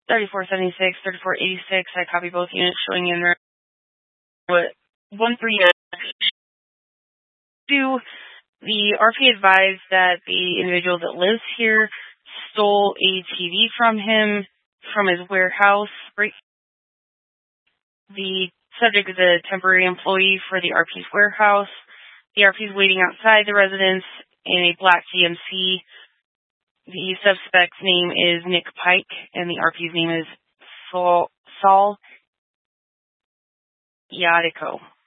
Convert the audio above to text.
3476, 3486. I copy both units showing in there. 139. The RP advised that the individual that lives here stole a TV from him from his warehouse. The subject is a temporary employee for the RP's warehouse. The RP is waiting outside the residence in a black GMC. The suspect's name is Nick Pike, and the RP's name is Saul Yadico.